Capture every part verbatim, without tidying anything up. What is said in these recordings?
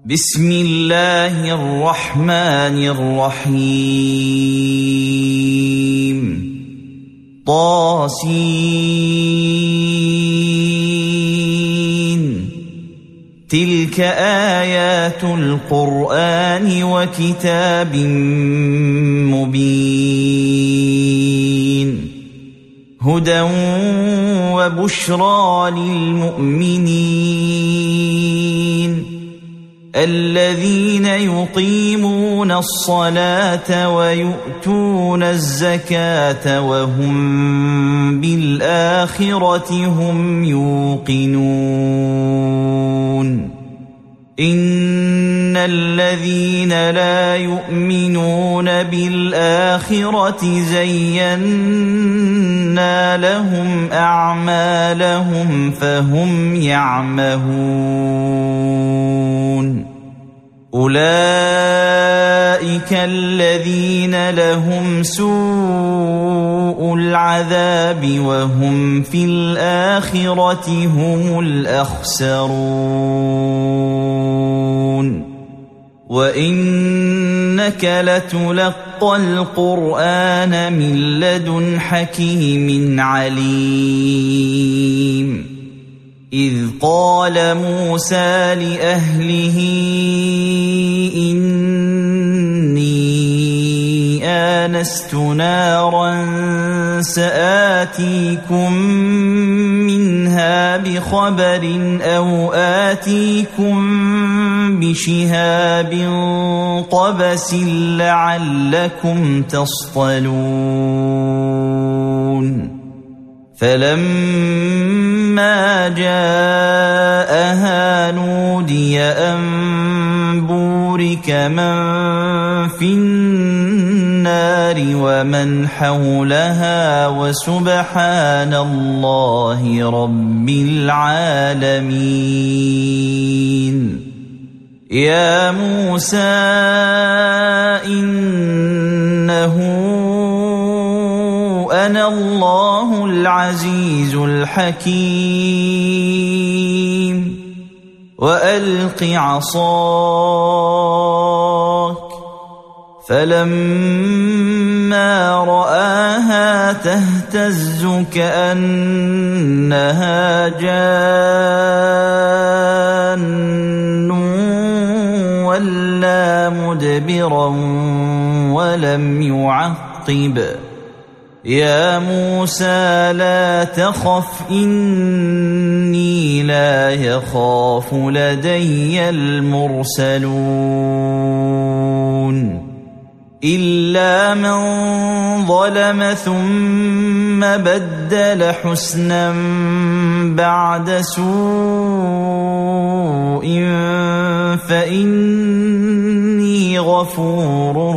بسم الله الرحمن الرحيم طاسين تلك آيات القرآن وكتاب مبين هدى وبشرى للمؤمنين الذين يقيمون الصلاة ويؤتون الزكاة وهم بالآخرة هم يوقنون إن الذين لا يؤمنون بالآخرة زينا لهم أعمالهم فهم يعمهون أولئك الذين لهم سوء العذاب وهم في الآخرة هم الأخسرون وإنك لتلقى القرآن من لدن حكيم عليم إذ قال موسى لأهله إني آنست نارا سآتيكم منها بخبر أو آتيكم بشهاب قبس لعلكم تصطلون فلما جاءها نودي أن بورك من في النار ومن حولها وسبحان الله رب العالمين يا موسى إنه أنا الله العزيز الحكيم وألق عصاك فلما رآها تهتز كأنها جان ولا مدبرا ولم يعقب يا موسى لا تخف إني لا يخاف لدي المرسلون إلا من ظلم ثم بدل حسنا بعد سوء فإني غفور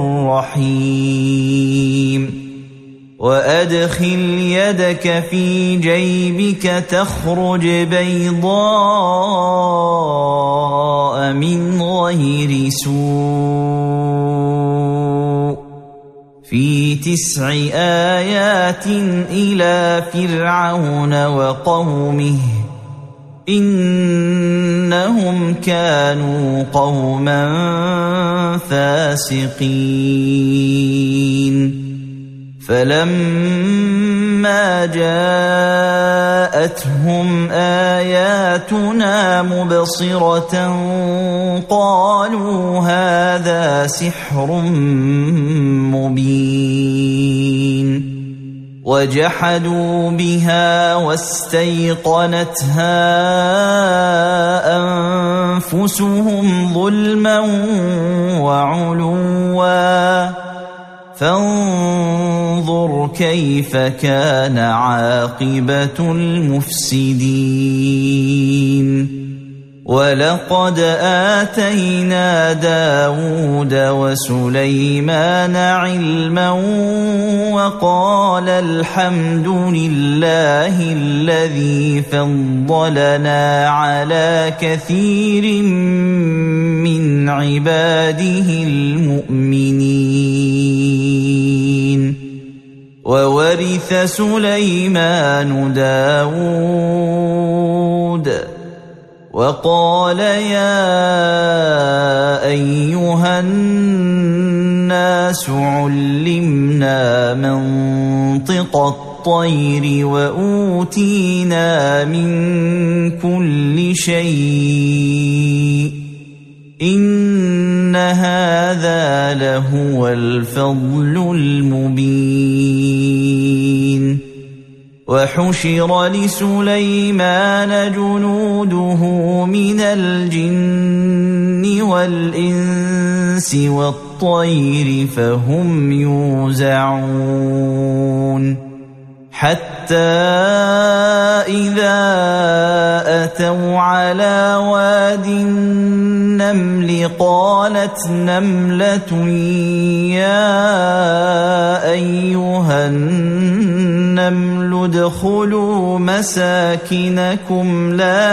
رحيم وأدخل يدك في جيبك تخرج بيضاء من غير سوء في تسع آيات إلى فرعون وقومه إنهم كانوا قوما فاسقين فلما جاءتهم آياتنا مبصرة قالوا هذا سحر مبين وجحدوا بها واستيقنتها أنفسهم ظلما وعلوا فانظر كيف كان عاقبة المفسدين ولقد آتينا داود وسليمان علما وقال الحمد لله الذي فضلنا على كثير من عباده المؤمنين وورث سليمان داود وقال يا أيها الناس علمنا منطق الطير وأوتينا من كل شيء إن هذا لهو الفضل المبين وحشر لسليمان جنوده من الجن والإنس والطير فهم يوزعون حتى إذا أتوا على واد النمل قالت نملة يا أيها النمل ادخلوا مساكنكم لا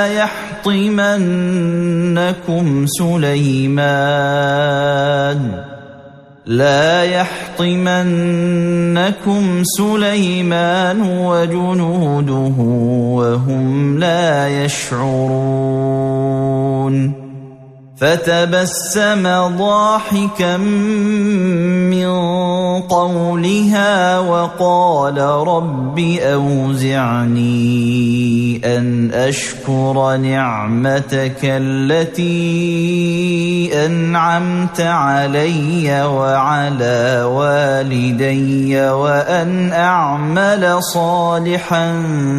يحطمنكم سليمان لا يحطمنكم سليمان وجنوده وهم لا يشعرون فتبسم ضاحكا من قولها وقال رب أوزعني أن أشكر نعمتك التي أنعمت علي وعلى والدي وأن أعمل صالحا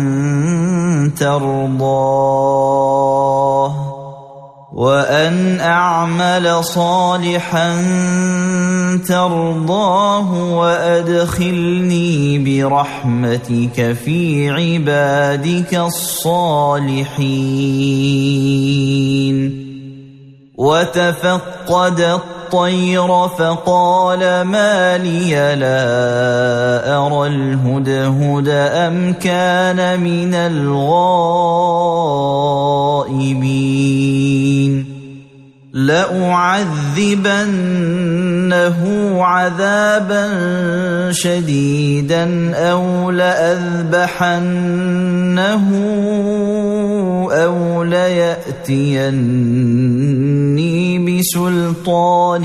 ترضاه وأن أعمل صالحا ترضاه وأدخلني برحمتك في عبادك الصالحين وتفقد الطير فقال ما لي لا أرى الهدهد أم كان من الغائبين لأعذبنه عذابا شديدا أو لأذبحنه أو ليأتيني بسلطان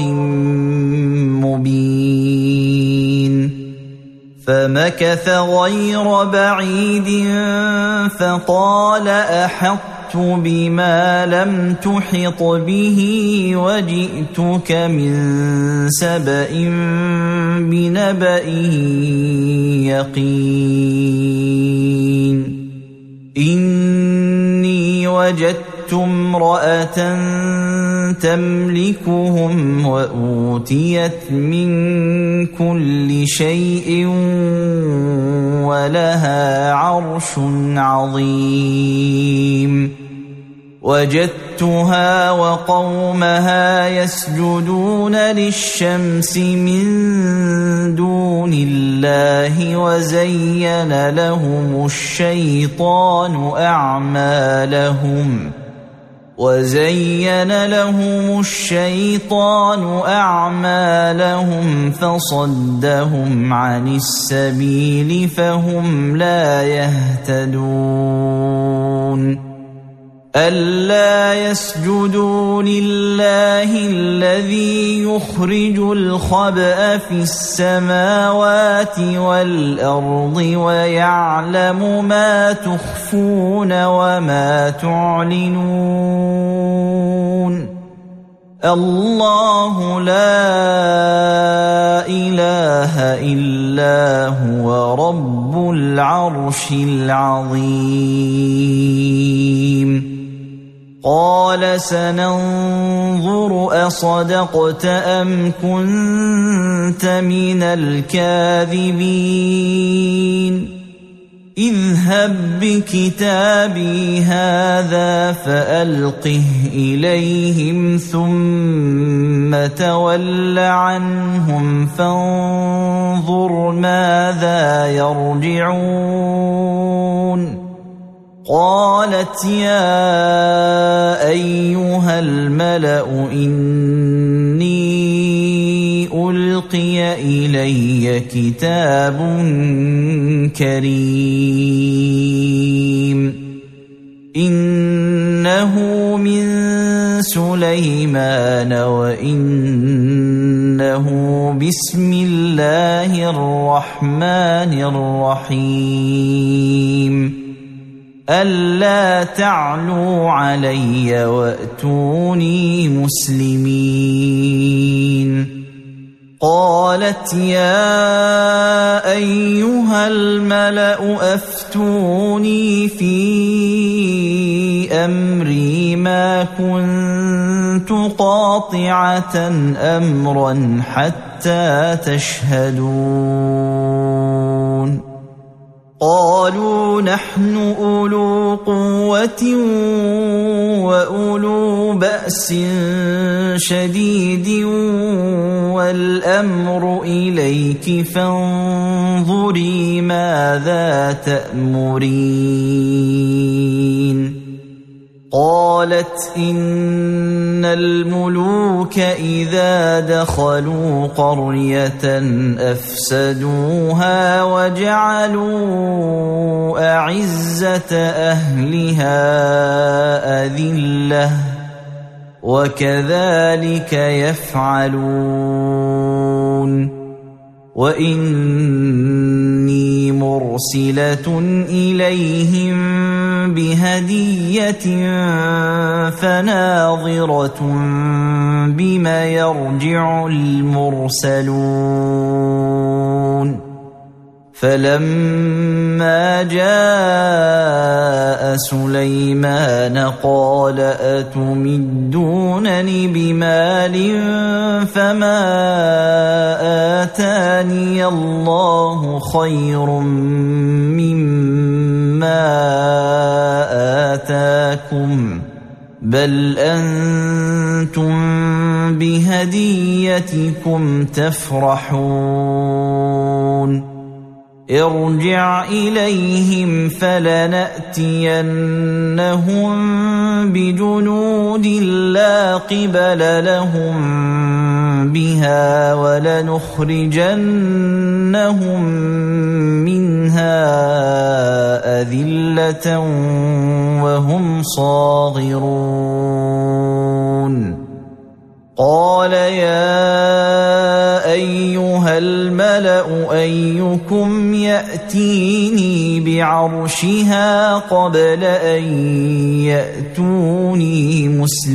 مبين فمكث غير بعيد فقال أحط بما لم تحط به وجئتك من سبأ بنبأ يقين إني وجدت امرأة تملكهم وأوتيت من كل شيء ولها عرش عظيم وجدتها وقومها يسجدون للشمس من دون الله وزين لهم الشيطان أعمالهم وزين لهم الشيطان أعمالهم فصدهم عن السبيل فهم لا يهتدون ألا يسجدوا لله الذي يخرج الخبأ في السماوات والأرض ويعلم ما تخفون وما تعلنون الله لا إله إلا هو رب العرش العظيم قال سننظر أصدقت أم كنت من الكاذبين اذهب بكتابي هذا فألقه إليهم ثم تول عنهم فانظر ماذا يرجعون قالت يا أيها الملأ إني ألقي إلي كتاب كريم إنه من سليمان سليمان وإنه بسم الله الرحمن الرحيم ألا تعلوا علي وأتوني مسلمين. قالت يا أيها الملأ أفتوني في أمري ما كنت قاطعة أمرا حتى تشهدون. قالوا نحن أولو قوة وأولو بأس شديد والأمر إليك فانظري ماذا تأمرين. قالت إن الملوك إذا دخلوا قرية أفسدوها وجعلوا أعزة أهلها أذلة وكذلك يفعلون. وإني مرسلة إليهم بهدية فناظرة بما يرجع المرسلون. فلما جاء سليمان قال أتمدونني بمال فما آتاني الله خير مما آتاكم بل أنتم بهديتكم تفرحون. ارجع إليهم فلنأتينهم بجنود لا قبل لهم بها ولنخرجنهم منها أذلة وهم صاغرون. قال يا أيها الملأ أيكم يأتيني بعرشها قبل أن يأتوني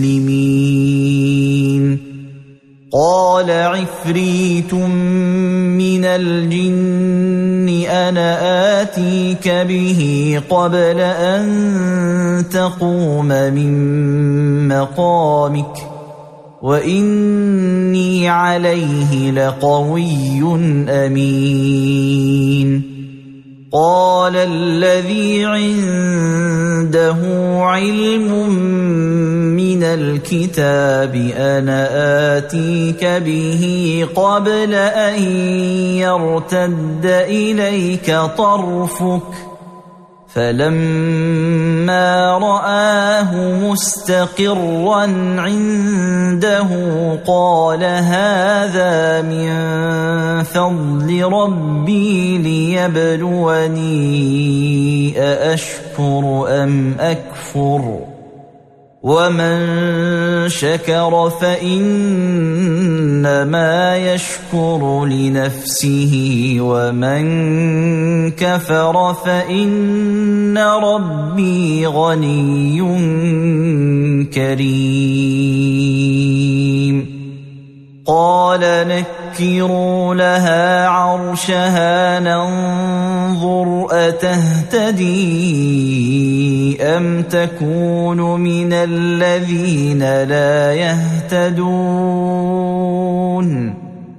مسلمين. قال عفريت من الجن أنا آتيك به قبل أن تقوم من مقامك وإني عليه لقوي أمين. قال الذي عنده علم من الكتاب أنا آتيك به قبل أن يرتد إليك طرفك فلما رآه مستقرا عنده قال هذا من فضل ربي ليبلوني أأشكر أم أكفر ومن شكر فإنما يشكر لنفسه ومن كفر فإن ربي غني كريم. قال نكروا لها عرشها ننظر أتهتدي أم تكون من الذين لا يهتدون.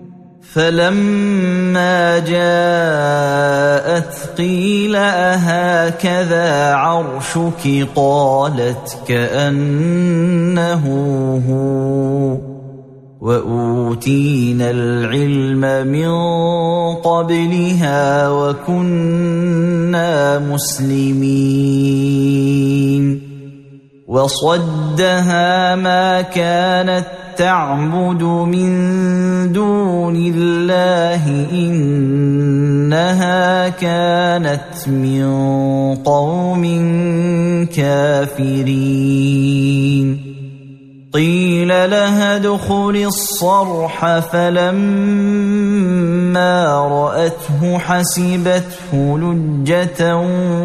فلما جاءت قيل أهكذا عرشك قالت كأنه هو وأوتينا العلم من قبلها وكنا مسلمين. وصدها ما كانت تعبد من دون الله إنها كانت من قوم كافرين. قيل لها ادخل الصرح فلما رأته حسبته لجة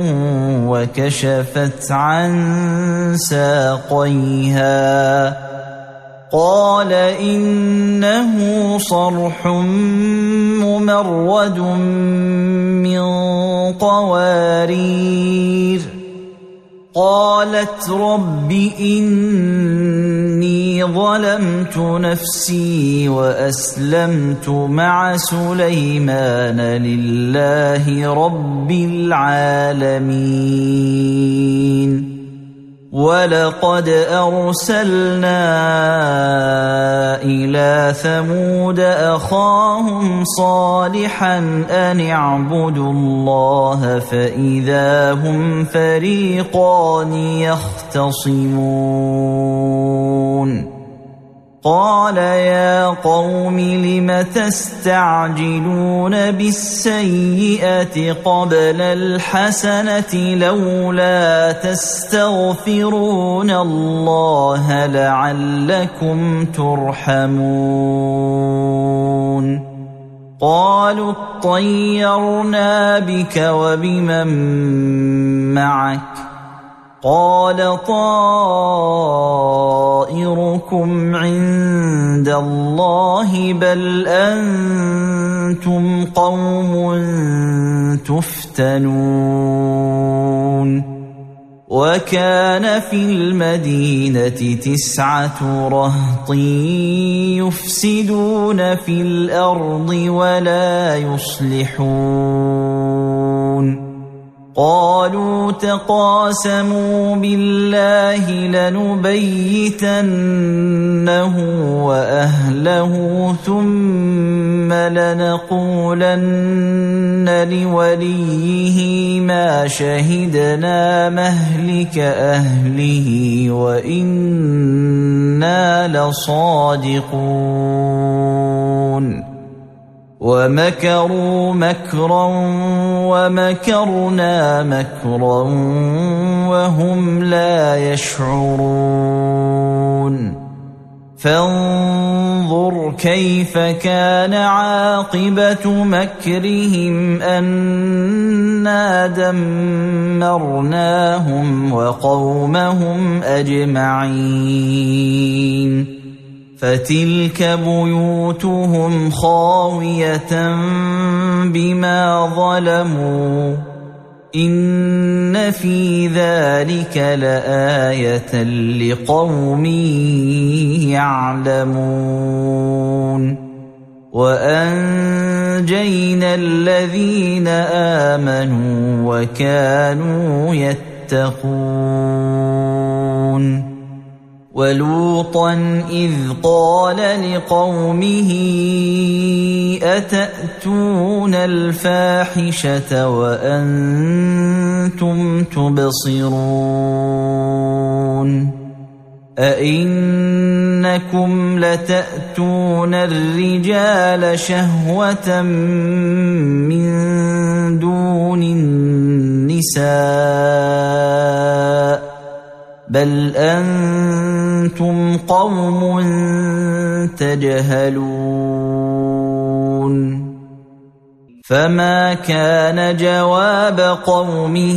وكشفت عن ساقيها قال إنه صرح ممرد من قوارير قالت رب إني ظلمت نفسي وأسلمت مع سليمان لله رب العالمين ولقد أرسلنا إلى ثمود أخاهم صالحا أن اعبدوا الله فإذا هم فريقان يختصمون قال يا قوم لم تستعجلون بالسيئة قبل الحسنة لولا تستغفرون الله لعلكم ترحمون قالوا اطيرنا بك وبمن معك قال طائركم عند الله بل أنتم قوم تفتنون وكان في المدينة تسعة رهط يفسدون في الأرض ولا يصلحون قالوا تقاسموا بالله لنبيتنه وأهله ثم لنقولن لوليه ما شهدنا مهلك أهله وإنا لصادقون ومكروا مكرا ومكرنا مكرا وهم لا يشعرون فانظر كيف كان عاقبة مكرهم أنا دمرناهم وقومهم أجمعين فتلك بيوتهم خاوية بما ظلموا إن في ذلك لآية لقوم يعلمون وأنجينا الذين آمنوا وكانوا يتقون ولوطا إذ قال لقومه أتأتون الفاحشة وأنتم تبصرون أئنكم لتأتون الرجال شهوة من دون النساء بل أنتم قوم تجهلون فما كان جواب قومه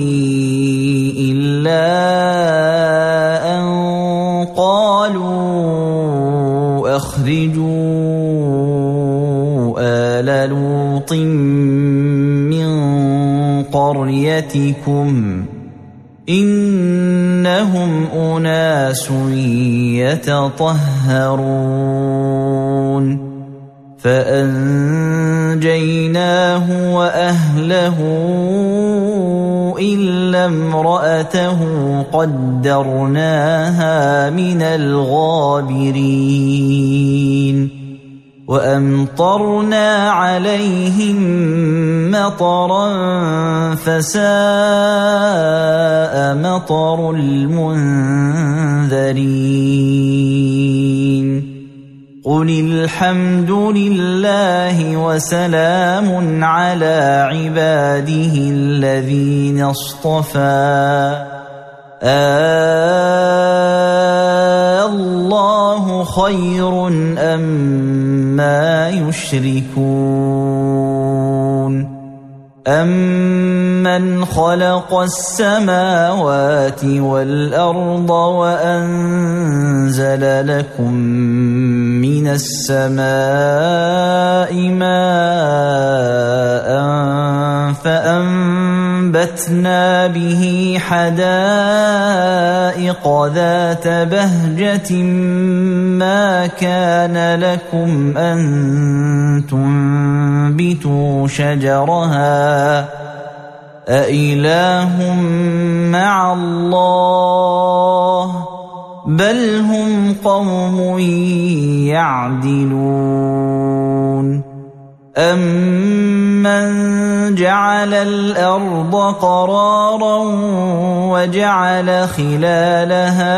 إلا أن قالوا أخرجوا آل لوط من قريتكم إنهم أناس يتطهرون فأنجيناه وأهله إلا امرأته قدرناها من الغابرين وأمطرنا عليهم مطرا فساء مطر المنذرين قل الحمد لله وسلام على عباده الذين اصطفى الله خير أما يشركون أمن خلق السماوات والأرض وأنزل لكم من السماء ماء فأنبتنا به حدائق ذات بهجة ما كان لكم أن تنبتوا شجرها أإله مع الله بل هم قوم يعدلون أمن جعل الأرض قرارا وجعل خلالها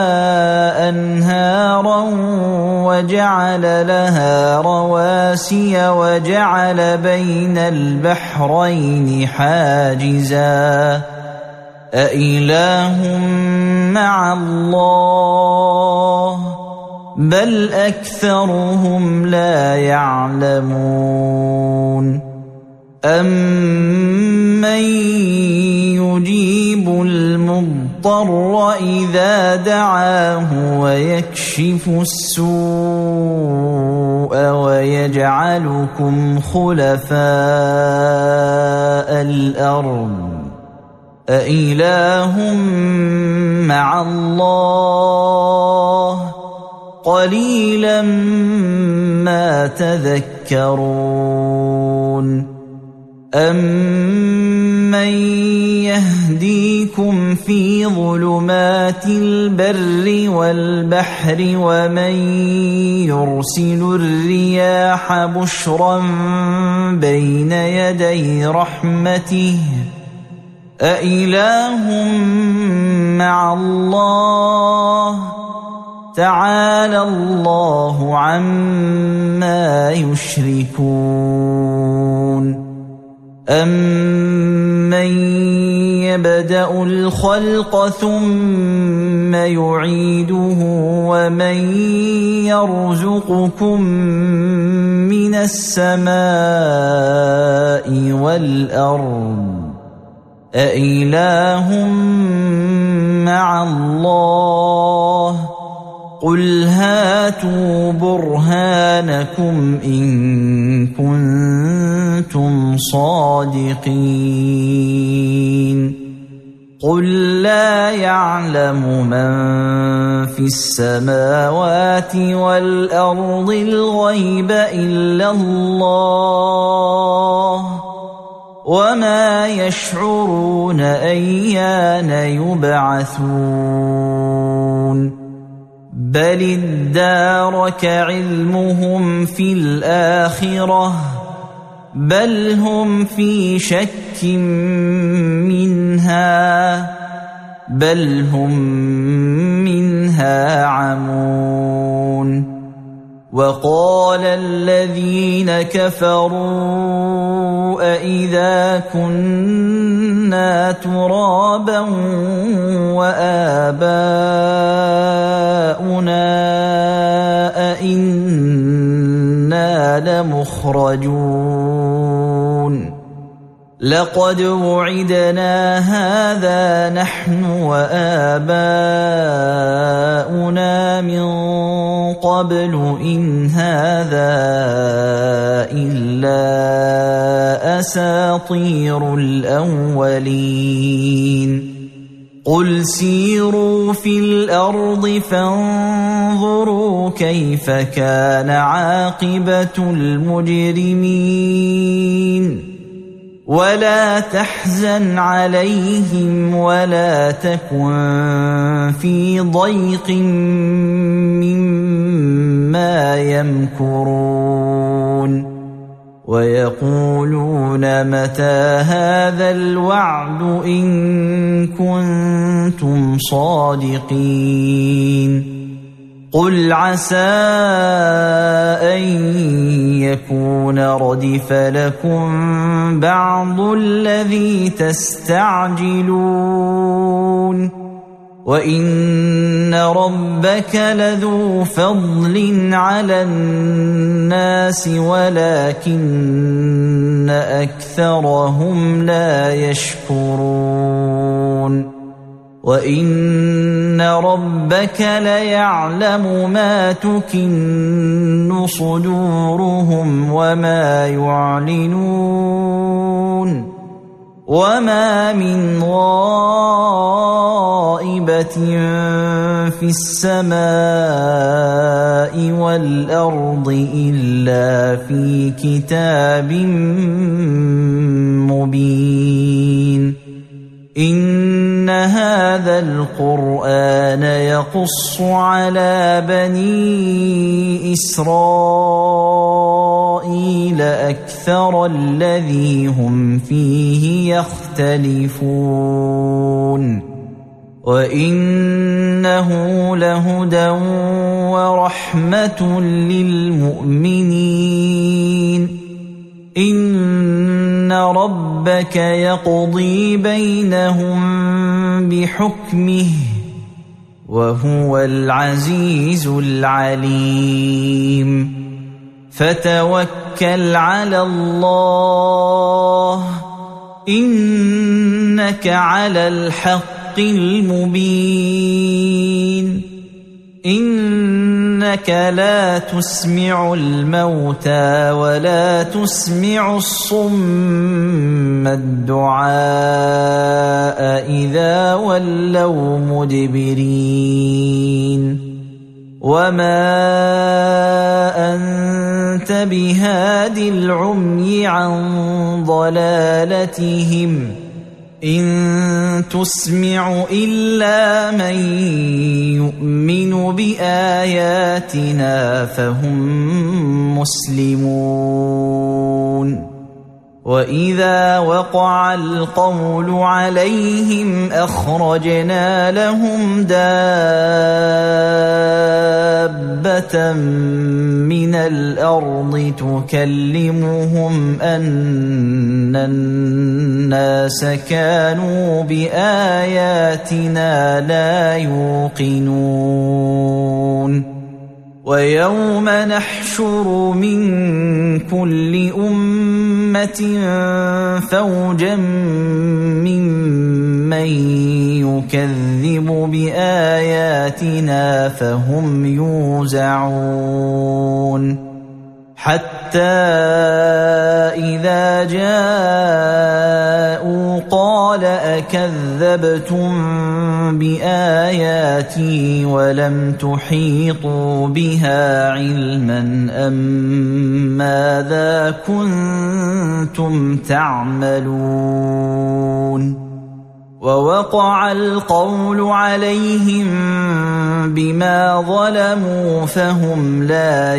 أنهارا وجعل لها رواسي وجعل بين البحرين حاجزا أإله مع الله بل أكثرهم لا يعلمون أمن يجيب المضطر إذا دعاه ويكشف السوء ويجعلكم خلفاء الأرض أإله مع الله قليلا ما تذكرون أمن يهديكم في ظلمات البر والبحر ومن يرسل الرياح بشرا بين يدي رحمته أإله مع الله تعالى الله عما يشركون أمن يبدأ الخلق ثم يعيده ومن يرزقكم من السماء والأرض أإله مع الله قل هاتوا برهانكم إن كنتم صادقين قل لا يعلم من في السماوات والأرض الغيب إلا الله وما يشعرون أيان يبعثون بل ادارك علمهم في الآخرة بل هم في شك منها بل هم منها عمون وقال الذين كفروا أإذا كنا ترابا وآباؤنا أإنا لمخرجون لقد وعدنا هذا نحن وآباؤنا من قبل إن هذا إلا أساطير الأولين قل سيروا في الأرض فانظروا كيف كان عاقبة المجرمين ولا تحزن عليهم ولا تكن في ضيق مما يمكرون ويقولون متى هذا الوعد إن كنتم صادقين قل عسى أن يكون ردف لكم بعض الذي تستعجلون وإن ربك لذو فضل على الناس ولكن أكثرهم لا يشكرون وإن ربك ليعلم ما تكن صدورهم وما يعلنون وما من غائبة في السماء والأرض إلا في كتاب مبين إن هذا القرآن يقص على بني إسرائيل أكثر الذي هم فيه يختلفون وإنه لهدى ورحمة للمؤمنين إن ربك يقضي بينهم بحكمه وهو العزيز العليم فتوكل على الله إنك على الحق المبين إنك لا تسمع الموتى ولا تسمع الصم الدعاء إذا ولوا مدبرين وما أنت بهاد العمي عن ضلالتهم إن تسمع إلا من يؤمن بآياتنا فهم مسلمون وإذا وقع القول عليهم أخرجنا لهم دابة من الأرض تكلمهم أن الناس كانوا بآياتنا لا يوقنون ويوم نحشر من كل أمة فوجا ممن يكذب بآياتنا فهم يوزعون حتى إذا جاءوا قال أكذبتم بآياتي ولم تحيطوا بها علما أم ماذا كنتم تعملون ووقع القول عليهم بما ظلموا فهم لا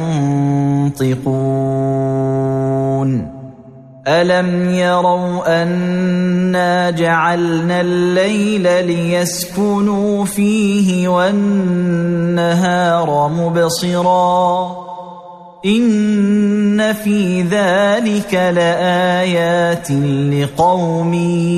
ينطقون ألم يروا أنا جعلنا الليل ليسكنوا فيه والنهار مبصرا إن في ذلك لآيات لقوم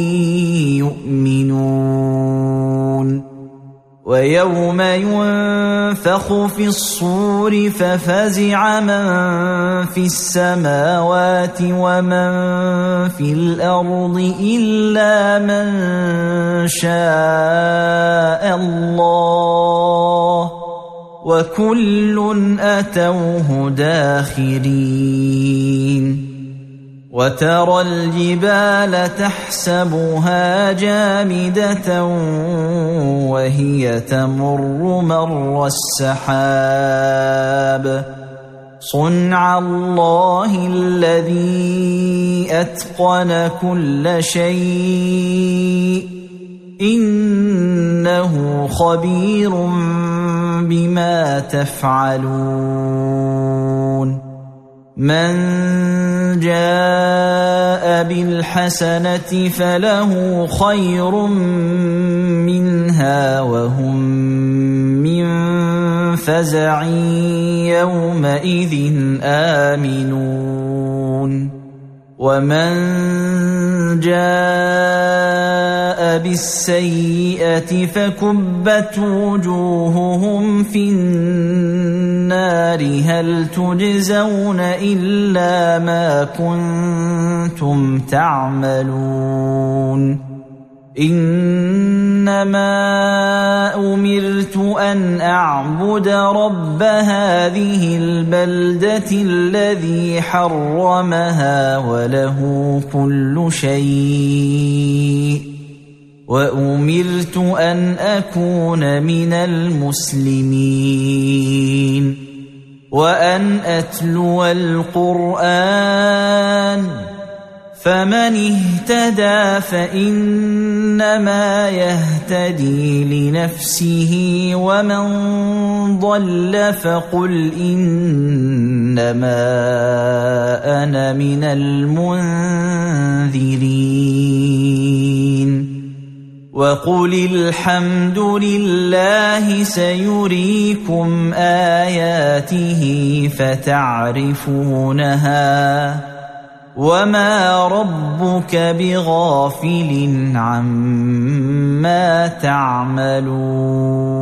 يؤمنون ويوم ينفخ في الصور ففزع من في السماوات ومن في الأرض إلا من شاء الله وكل أتوه داخرين وترى الجبال تحسبها جامدة وهي تمر مر السحاب صنع الله الذي أتقن كل شيء إنه خبير بما تفعلون من جاء بالحسنة فله خير منها وهم من فزع يومئذ آمنون ومن جاء بالسيئة فكبت وجوههم في النار هل تجزون إلا ما كنتم تعملون إنما أمرت أن أعبد رب هذه البلدة الذي حرمها وله كل شيء وأمرت أن أكون من المسلمين وأن أتلو القرآن فمن اهتدى فإنما يهتدي لنفسه ومن ضل فقل إنما أنا من المنذرين وقل الحمد لله سيريكم آياته فتعرفونها وما ربك بغافل عما تعملون